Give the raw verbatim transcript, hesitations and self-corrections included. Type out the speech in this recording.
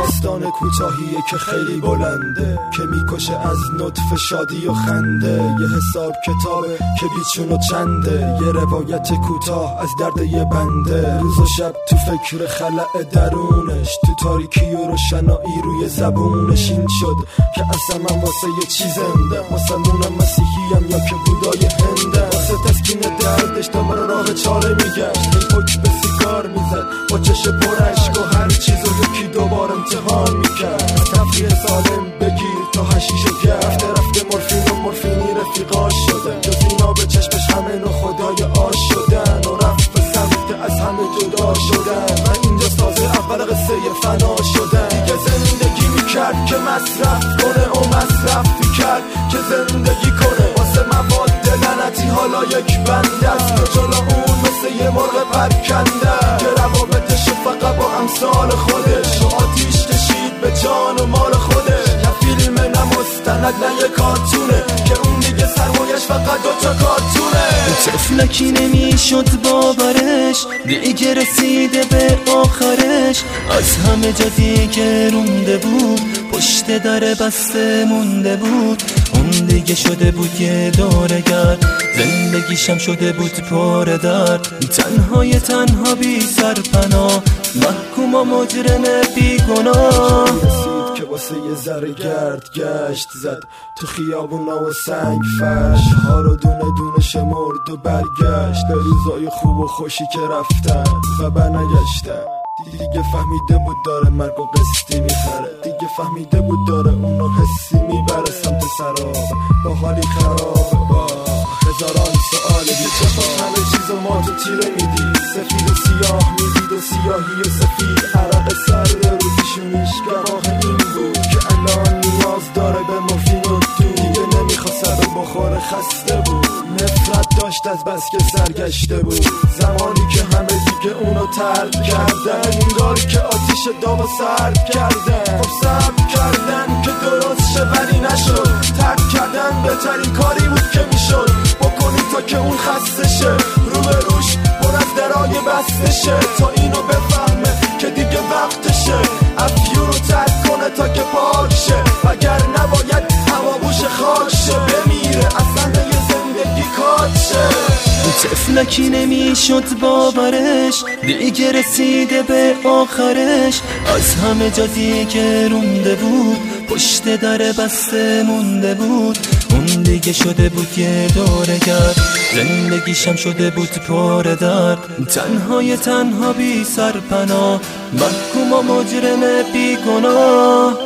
داستان کوتاهیه که خیلی بلنده، که میکشه از نطفه شادی و خنده. یه حساب کتابه که بیچون و چنده، یه روایت کوتاه از درد یه بنده. روز و شب تو فکر خلأ درونش، تو تاریکی و روشنایی روی زبونش. این شد که اصلا من واسه یه چیز زنده، مسلمونم مسیحیم یا که بودای هنده. واسه تسکین دردش دنبال راه چاره میگشت، این پک به سیگار میزد با چش پر اشک و هر چیز رو یکی دوبار امتحان میکرد. تفریح سالم بگیر تا حشیش و گرفته رفته مورفین و مورفینی رفیقاش شدن. جز اینا به چشمش همه نو خدای آش شدن و رفت به سمت از همه جدا شدن. و اینجا تازه اول قصه فنا شدن. دیگه زندگی میکرد که مصرف کنه و مصرف میکرد که زندگی کنه. واسه مواد لعنتی حالا یک بنده است که جلو اون مثل یه مرغ پرکنده که روابطش فقط با امثال خودش و آتیش کشید به جان و مال خودش. نه فیلم نه مستند نه یه کارتونه که اون دیگه سرمایش فقط دوتا کارتونه. طفلکی نمیشد باورش، دیگه رسیده به آخرش. از همه جا دیگه رونده بود، پشت در بسته مونده بود. اون دیگه شده بود یه دورگر، زندگیشم شده بود پر درد. تنهای تنها بی سرپناه، محکوم و مجرم بی گناه. رسید که واسه یه ذره گرد گشت زد تو خیابونا و سنگ فرش ها رو دونه دونه شمرد و برگشت به روزای خوب و خوشی که رفتن و برنگشتن. دیگه فهمیده بود داره مرگ و قسطی میخره، دیگه فهمیده بود داره اونو حسی میبره سمت سراب با حالی خراب با هزاران سؤال. یه چشم همه چیزو ما تو تیره میدید، سفید و سیاه میدید و سیاهی و سفید. عرق سرد روزیشونیش گواه این بود که الان نیاز داره به مورفین و دود. دیگه نمیخواست سر بخوره خسته بود، نفرت داشت از بس که سرگشته بود. زمانی که همه دیگه اونو ترک کردن، انگار که آتیش داغ سرد کردن. خب صبر کردن که درست شه ولی نشد، ترک کردن بهترین کاری بود که میشد بکنی تا که اون خسته شه. رو به روش پر از درای بسته شه تا اینو بفهمه که دیگه وقتشه. افیون رو ترک کنه تا که پاک شه، وگر نباید هوا بوش خاک شه. بمیره اصلا یه زندگی کات شه. طفلکی نمیشد باورش، دیگه رسیده به آخرش. از همه جا دیگه رونده بود، پشت در بسته مونده بود. اون دیگه شده بود یه دورگر، زندگیشم شده بود پر درد. تنهای تنها بی سرپناه، محکوم و مجرم بی گناه.